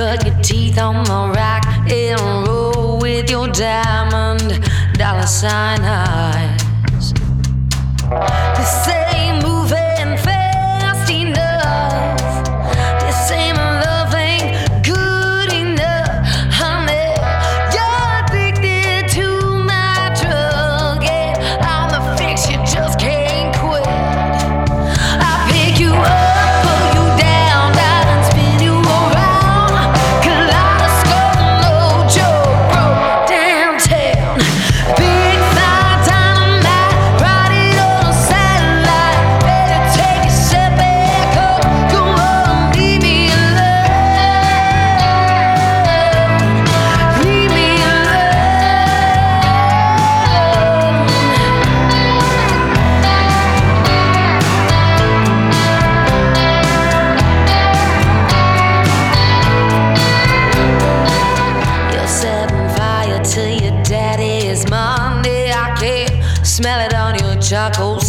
Cut your teeth on the rack and roll with your diamond dollar sign eyes. This ain't moving fast enough. This ain't love ain't good enough, honey. You're addicted to my drug, and I'm the fix you just can't quit. I pick you up, pull you down, and spin you around. Kaleidoscope, no joke, broke downtown. Big fire dynamite, ride it on a satellite. Better take a step back up, go on, leave me alone. Leave me alone. You're setting fire to your daddy's Monday. I can smell it on your charcoal